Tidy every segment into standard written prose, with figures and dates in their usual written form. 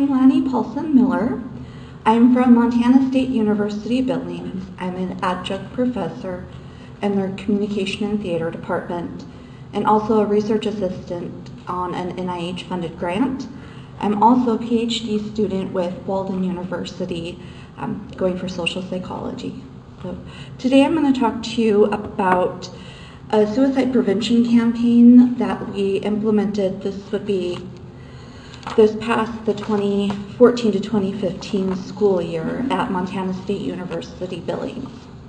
I'm Lanny Paulson Miller. I'm from Montana State University Billings. I'm an adjunct professor in their Communication and Theater department and also a research assistant on an NIH-funded grant. I'm also a PhD student with Walden University, going for social psychology. So today I'm going to talk to you about a suicide prevention campaign that we implemented. This would be this past the 2014 to 2015 school year at Montana State University Billings.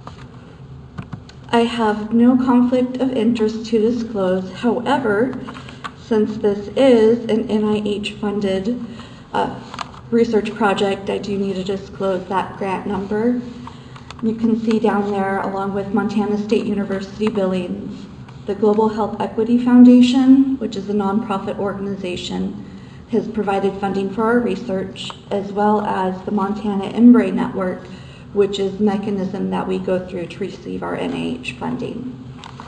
I have no conflict of interest to disclose. However, since this is an NIH-funded research project, I do need to disclose that grant number. You can see down there, along with Montana State University Billings, the Global Health Equity Foundation, which is a nonprofit organization, has provided funding for our research, as well as the Montana Embrace Network, which is the mechanism that we go through to receive our NIH funding.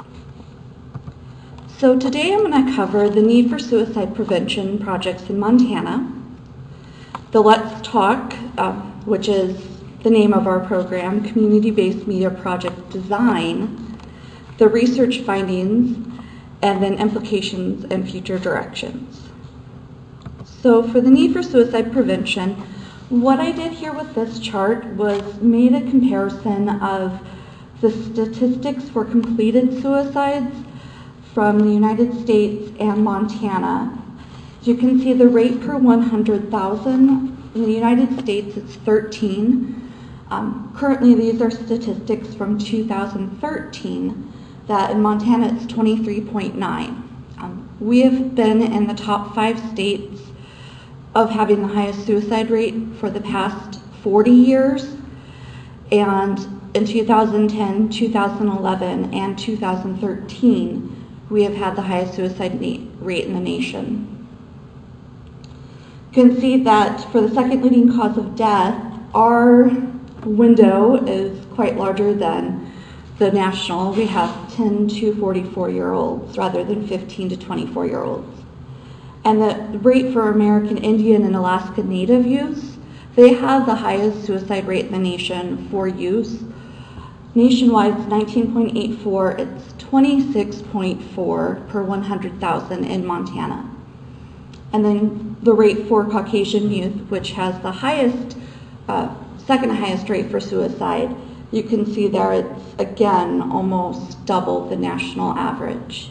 So today I'm going to cover the need for suicide prevention projects in Montana, the Let's Talk, which is the name of our program, Community-Based Media Project Design, the research findings, and then implications and future directions. So for the need for suicide prevention, what I did here with this chart was made a comparison of the statistics for completed suicides from the United States and Montana. As you can see, the rate per 100,000, in the United States it's 13. Currently these are statistics from 2013, that in Montana it's 23.9. We have been in the top 5 states of having the highest suicide rate for the past 40 years, and in 2010, 2011, and 2013, we have had the highest suicide rate in the nation. You can see that for the second leading cause of death, our window is quite larger than the national. We have 10 to 44-year-olds rather than 15 to 24-year-olds. And the rate for American Indian and Alaska Native youths, they have the highest suicide rate in the nation for youth. Nationwide, it's 19.84. It's 26.4 per 100,000 in Montana. And then the rate for Caucasian youth, which has the highest, second highest rate for suicide, you can see there it's, again, almost double the national average.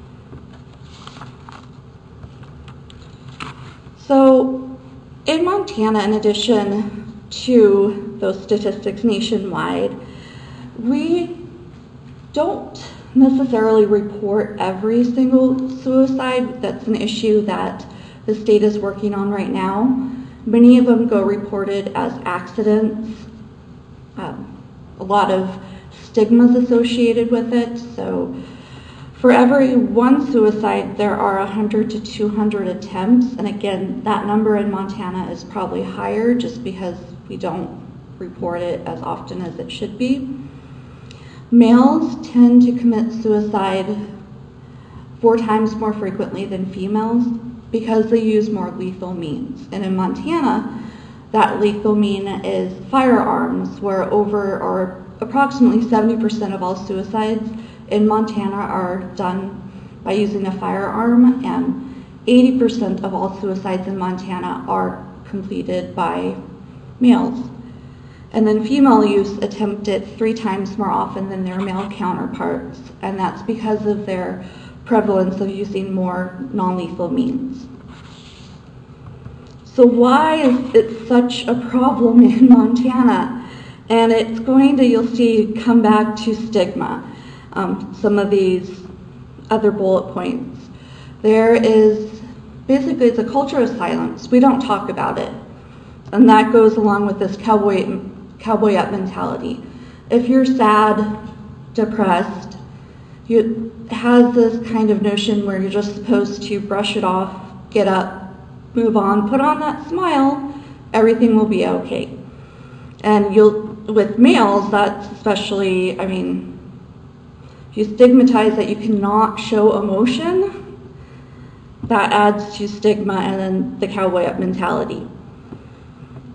So in Montana, in addition to those statistics nationwide, we don't necessarily report every single suicide. That's an issue that the state is working on right now. Many of them go reported as accidents. A lot of stigmas associated with it. So for every one suicide, there are 100 to 200 attempts. And again, that number in Montana is probably higher just because we don't report it as often as it should be. Males tend to commit suicide 4 times more frequently than females because they use more lethal means. And in Montana, that lethal mean is firearms, where approximately 70% of all suicides in Montana are done by using a firearm, and 80% of all suicides in Montana are completed by males. And then female youths attempt it 3 times more often than their male counterparts, and that's because of their prevalence of using more non-lethal means. So why is it such a problem in Montana? And it's going to, you'll see, come back to stigma. Some of these other bullet points. There is, basically it's a culture of silence. We don't talk about it. And that goes along with this cowboy up mentality. If you're sad, depressed, you have this kind of notion where you're just supposed to brush it off, get up, move on, put on that smile, everything will be okay. And with males, that's especially, I mean, if you stigmatize that you cannot show emotion, that adds to stigma and then the cowboy up mentality.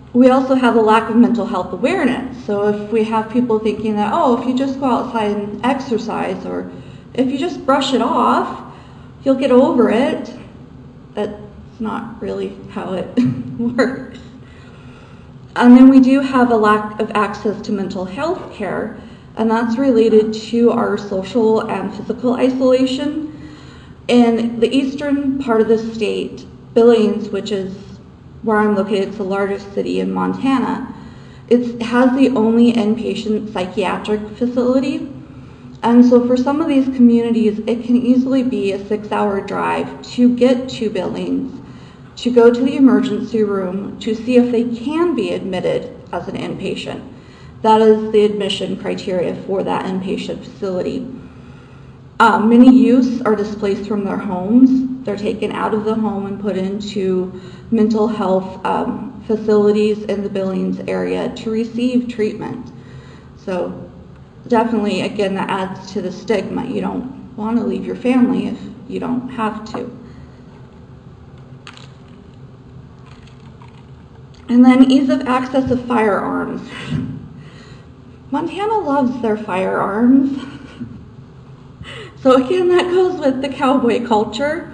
we also have a lack of mental health awareness. So if we have people thinking that, oh, if you just go outside and exercise, or if you just brush it off, you'll get over it, that's not really how it works. And then we do have a lack of access to mental health care, and that's related to our social and physical isolation. In the eastern part of the state, Billings, which is where I'm located, it's the largest city in Montana, it has the only inpatient psychiatric facility. And so for some of these communities, it can easily be a 6-hour drive to get to Billings, to go to the emergency room to see if they can be admitted as an inpatient. That is the admission criteria for that inpatient facility. Many youths are displaced from their homes. They're taken out of the home and put into mental health facilities in the Billings area to receive treatment. So definitely, again, that adds to the stigma. You don't want to leave your family if you don't have to. And then ease of access of firearms. Montana loves their firearms. So again, that goes with the cowboy culture.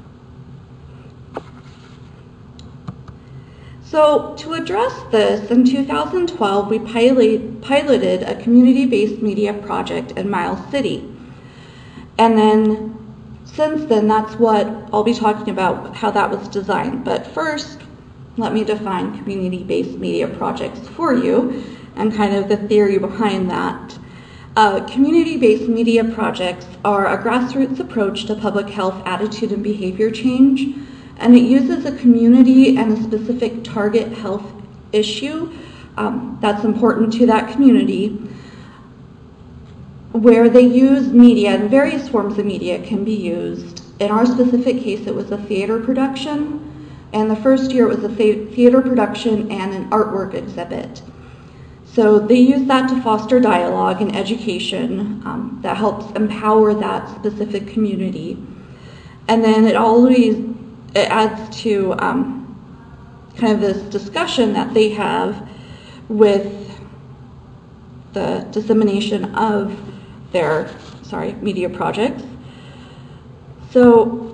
So to address this, in 2012, we piloted a community-based media project in Miles City. And then since then, that's what I'll be talking about, how that was designed. But first, let me define community-based media projects for you and kind of the theory behind that. Community-based media projects are a grassroots approach to public health attitude and behavior change, and it uses a community and a specific target health issue that's important to that community, where they use media, and various forms of media can be used. In our specific case, it was a theater production. And the first year it was a theater production and an artwork exhibit. So they use that to foster dialogue and education that helps empower that specific community. And then it adds to kind of this discussion that they have with the dissemination of their, media projects. So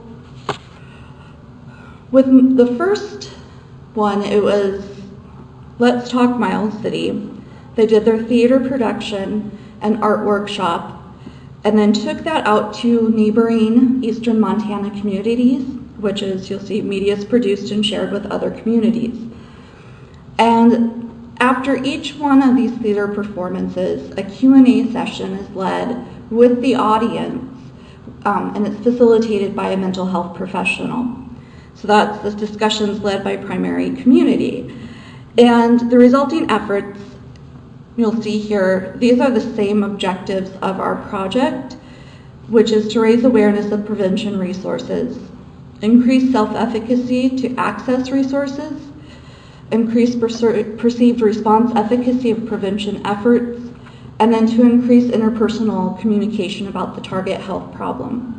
with the first one, it was Let's Talk Miles City. They did their theater production and art workshop, and then took that out to neighboring eastern Montana communities, which is, you'll see, media is produced and shared with other communities. And after each one of these theater performances, a Q&A session is led with the audience, and it's facilitated by a mental health professional. So that's the discussions led by primary community. And the resulting efforts, you'll see here, these are the same objectives of our project, which is to raise awareness of prevention resources, increase self-efficacy to access resources, increase perceived response efficacy of prevention efforts, and then to increase interpersonal communication about the target health problem.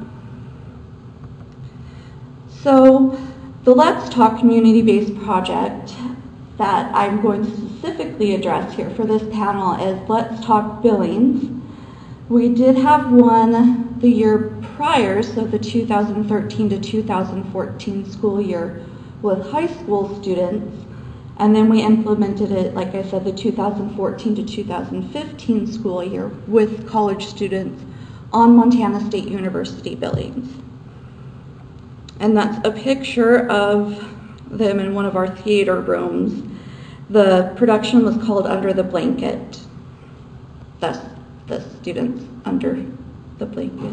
So the Let's Talk community-based project that I'm going to specifically address here for this panel is Let's Talk Billings. We did have one the year prior, so the 2013 to 2014 school year with high school students, and then we implemented it, like I said, the 2014 to 2015 school year with college students on Montana State University Billings. And that's a picture of them in one of our theater rooms. The production was called Under the Blanket. That's the students under the blanket.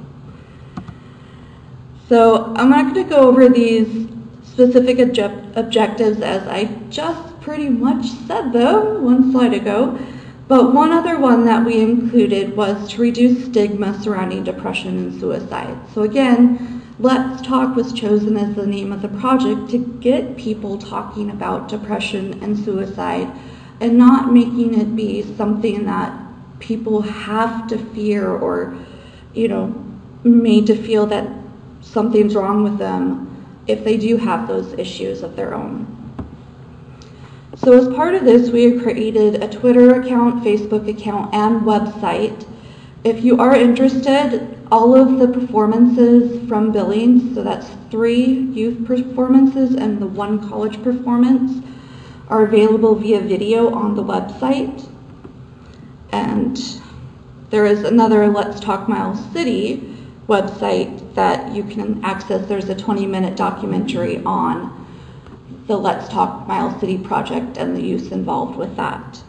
So I'm not going to go over these specific objectives as I just pretty much said them one slide ago. But one other one that we included was to reduce stigma surrounding depression and suicide. So again, Let's Talk was chosen as the name of the project to get people talking about depression and suicide and not making it be something that people have to fear or, made to feel that something's wrong with them if they do have those issues of their own. So as part of this, we have created a Twitter account, Facebook account, and website. If you are interested, all of the performances from Billings, so that's 3 youth performances and the 1 college performance, are available via video on the website. And there is another Let's Talk Miles City website that you can access. There's a 20-minute documentary on the Let's Talk Miles City project and the youth involved with that.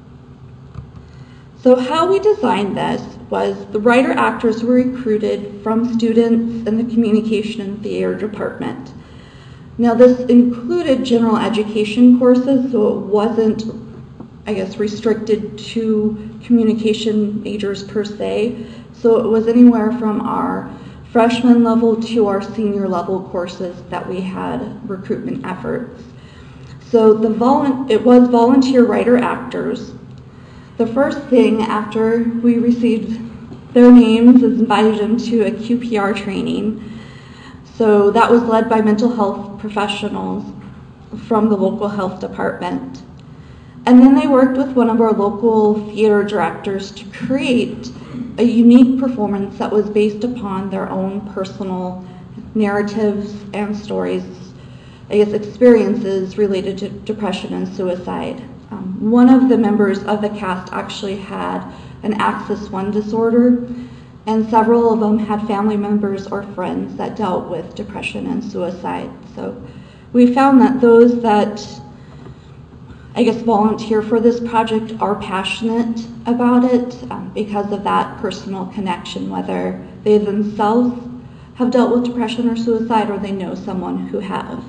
So how we designed this was the writer-actors were recruited from students in the Communication and Theater department. Now this included general education courses, so it wasn't, I guess, restricted to communication majors per se. So it was anywhere from our freshman level to our senior level courses that we had recruitment efforts. So it was volunteer writer-actors. The first thing after we received their names is invited them to a QPR training. So that was led by mental health professionals from the local health department. And then they worked with one of our local theater directors to create a unique performance that was based upon their own personal narratives and stories, I guess experiences related to depression and suicide. One of the members of the cast actually had an Axis I disorder, and several of them had family members or friends that dealt with depression and suicide. So we found that those that, I guess, volunteer for this project are passionate about it because of that personal connection, whether they themselves have dealt with depression or suicide or they know someone who have.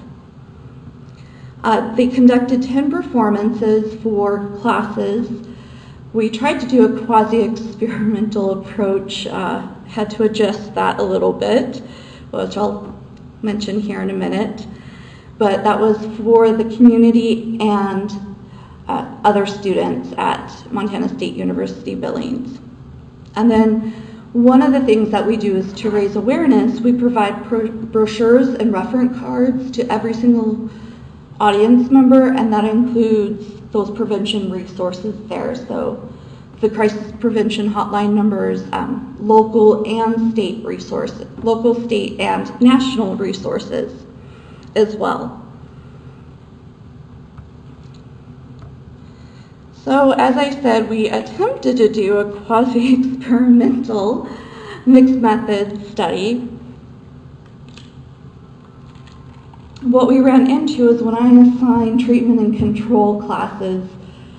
They conducted 10 performances for classes. We tried to do a quasi-experimental approach, had to adjust that a little bit, which I'll mention here in a minute. But that was for the community and other students at Montana State University Billings. And then one of the things that we do is to raise awareness. We provide brochures and reference cards to every single audience member, and that includes those prevention resources there. So the crisis prevention hotline numbers, local and state resources, local, state, and national resources as well. So as I said, we attempted to do a quasi-experimental mixed method study. What we ran into is when I assigned treatment and control classes,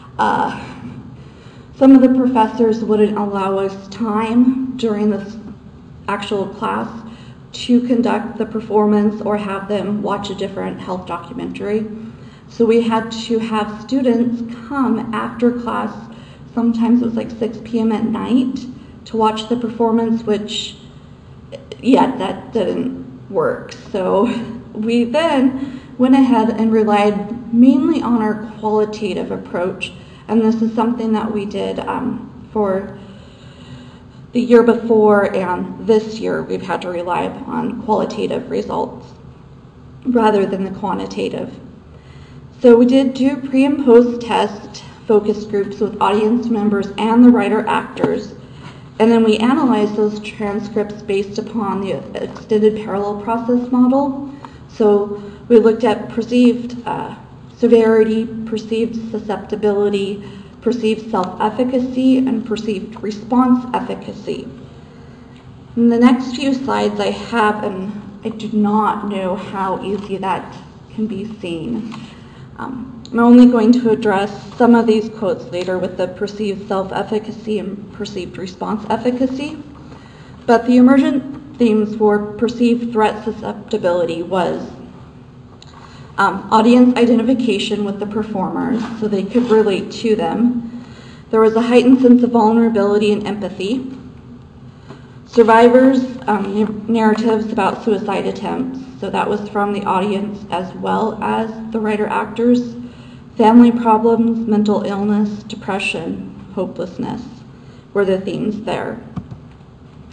some of the professors wouldn't allow us time during this actual class to conduct the performance or have them watch a different health documentary. So we had to have students come after class, sometimes it was like 6 p.m. at night, to watch the performance, which, yeah, that didn't work. So we then went ahead and relied mainly on our qualitative approach, and this is something that we did for the year before and this year. We've had to rely upon qualitative results rather than the quantitative. So we did do pre and post test focus groups with audience members and the writer-actors, and then we analyzed those transcripts based upon the extended parallel process model. So we looked at perceived severity, perceived susceptibility, perceived self-efficacy, and perceived response efficacy. In the next few slides I have, and I do not know how easy that can be seen. I'm only going to address some of these quotes later with the perceived self-efficacy and perceived response efficacy. But the emergent themes for perceived threat susceptibility was audience identification with the performers so they could relate to them. There was a heightened sense of vulnerability and empathy. Survivors' narratives about suicide attempts, so that was from the audience as well as the writer-actors. Family problems, mental illness, depression, hopelessness were the themes there.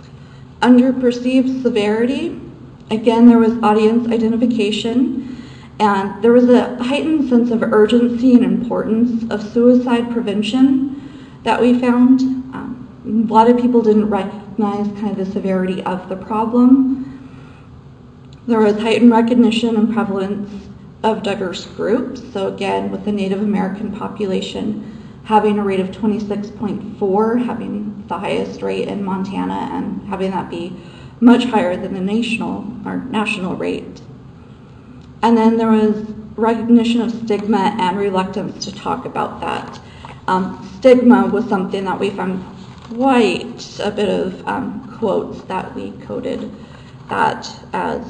Under perceived severity, again there was audience identification And there was a heightened sense of urgency and importance of suicide prevention that we found. A lot of people didn't recognize kind of the severity of the problem. There was heightened recognition and prevalence of diverse groups. So again, with the Native American population having a rate of 26.4, having the highest rate in Montana, and having that be much higher than the national rate. And then there was recognition of stigma and reluctance to talk about that. Stigma was something that we found quite a bit of quotes that we coded that as.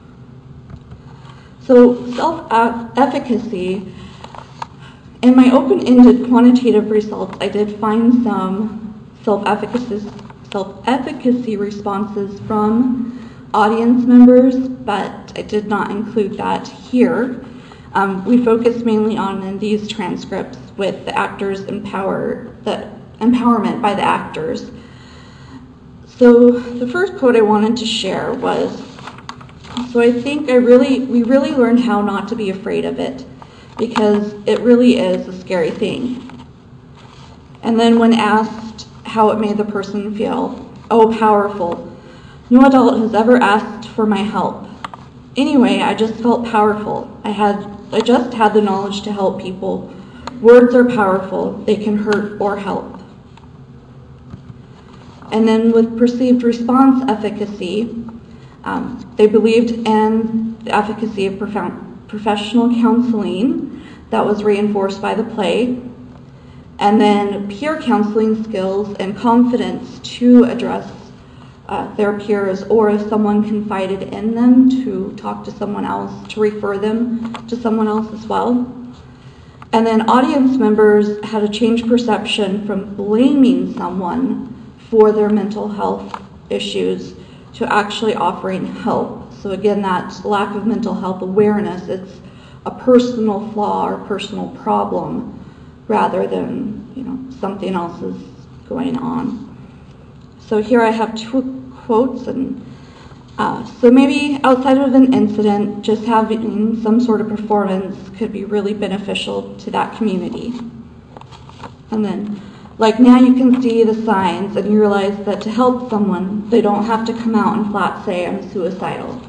So self-efficacy, in my open-ended quantitative results, I did find some self-efficacy responses from audience members, but I did not include that here. We focused mainly on in these transcripts with the actors empowerment by the actors. So the first quote I wanted to share was, so I think we really learned how not to be afraid of it, because it really is a scary thing. And then when asked how it made the person feel, oh, powerful. No adult has ever asked for my help. Anyway, I just felt powerful. I just had the knowledge to help people. Words are powerful. They can hurt or help. And then with perceived response efficacy, they believed in the efficacy of professional counseling that was reinforced by the play, and then peer counseling skills and confidence to address their peers, or if someone confided in them, to talk to someone else, to refer them to someone else as well. And then audience members had a changed perception from blaming someone for their mental health issues to actually offering help. So again, that lack of mental health awareness, it's a personal flaw or personal problem rather than, something else is going on. So here I have two quotes, and so maybe outside of an incident, just having some sort of performance could be really beneficial to that community. And then, like, now you can see the signs and you realize that to help someone, they don't have to come out and flat say, I'm suicidal.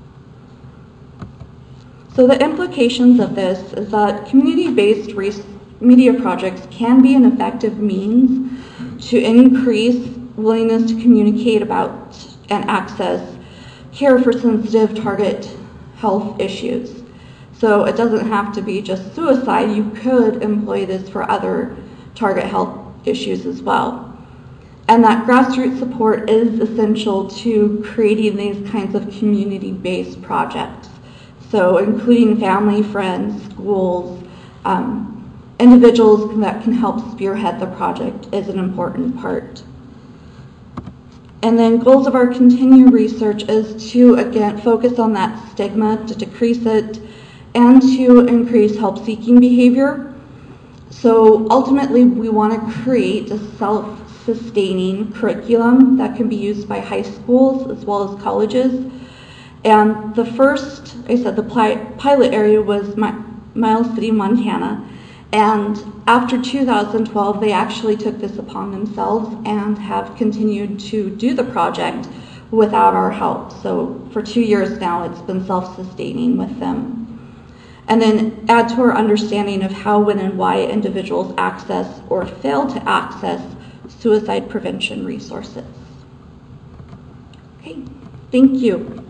So the implications of this is that community-based media projects can be an effective means to increase willingness to communicate about and access care for sensitive target health issues. So it doesn't have to be just suicide. You could employ this for other target health issues as well. And that grassroots support is essential to creating these kinds of community-based projects. So including family, friends, schools, individuals that can help spearhead the project is an important part. And then goals of our continued research is to, again, focus on that stigma, to decrease it, and to increase help-seeking behavior. So ultimately, we want to create a self-sustaining curriculum that can be used by high schools as well as colleges. And the first, the pilot area was Miles City, Montana. And after 2012, they actually took this upon themselves and have continued to do the project without our help. So for 2 years now, it's been self-sustaining with them. And then add to our understanding of how, when, and why individuals access or fail to access suicide prevention resources. Okay, thank you.